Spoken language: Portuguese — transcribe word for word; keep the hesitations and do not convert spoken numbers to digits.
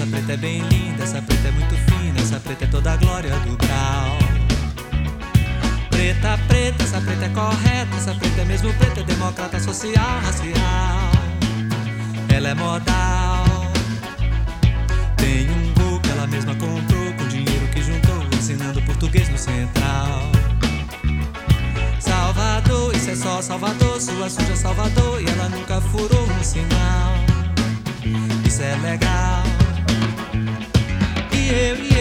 preta é bem linda, essa preta é muito fina, essa preta é toda a glória do grau. Preta, preta, essa preta é correta, essa preta é mesmo preta, é democrata, social, racial. Ela é modal. Tem um gol que ela mesma comprou com dinheiro que juntou, ensinando português no Central. Salvador, isso é só Salvador, sua suja Salvador, e ela nunca furou um sinal. Isso é legal. E eu, e